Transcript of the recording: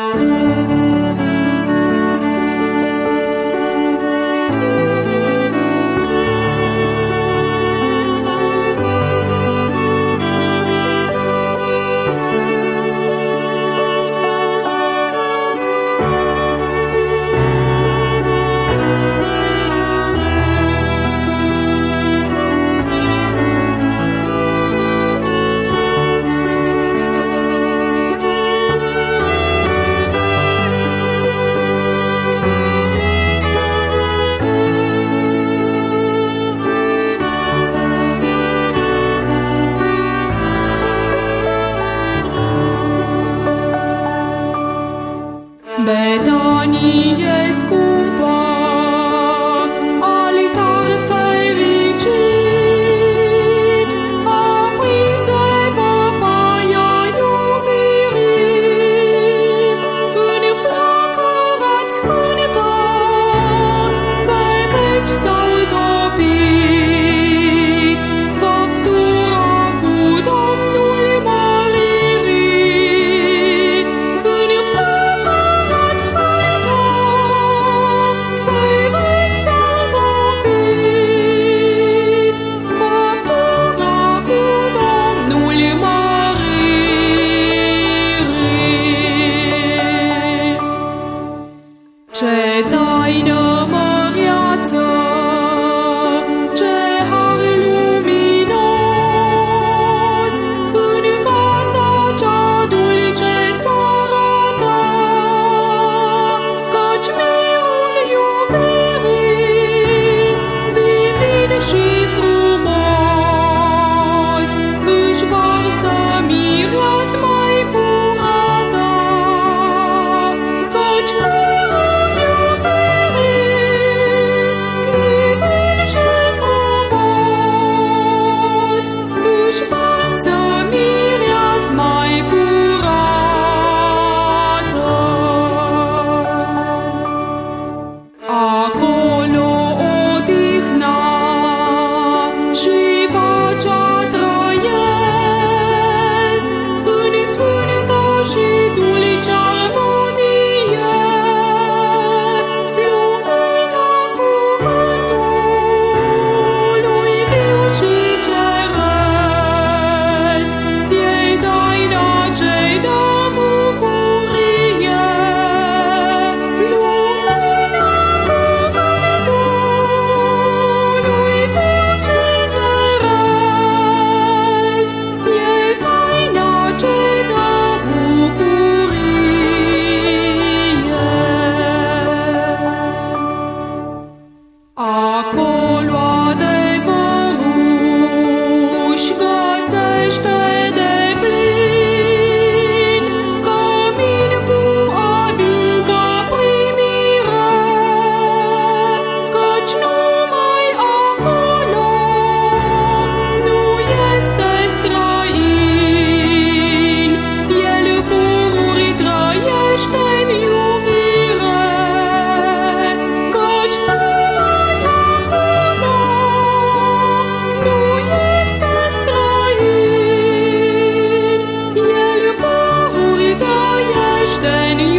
Betanie scumpă, alitar fericit, aprins de văpaia iubirii, în flacăra-ți cântă, pe veci s-au topit, făptura cu Domnul măririi, în flacăra-ți cântă, pe veci s-au topit, făptura cu Domnul măririi. Ce taină măreață, ce har luminos, în casa cea dulce s-arată, căci mirul iubirii, divin și frumos, își varsă mireasma-i curată, căci mirul iubirii, divin și frumos, își varsă mireasma-i curată. Acolo odihna și pacea trăiesc, în sfântă și dulce armonie, lumina cuvântului viu și ceresc, ei taina ce-i dă bucurie, lumina cuvântului viu și ceresc, ei taina ce-i dă bucurie. Acolo adevărul își găsește deplin cămin cu adâncă primire, căci numai acolo nu este străin, el pururi trăiește-n iubire, căci numai acolo nu este străin, el pururi trăiește-n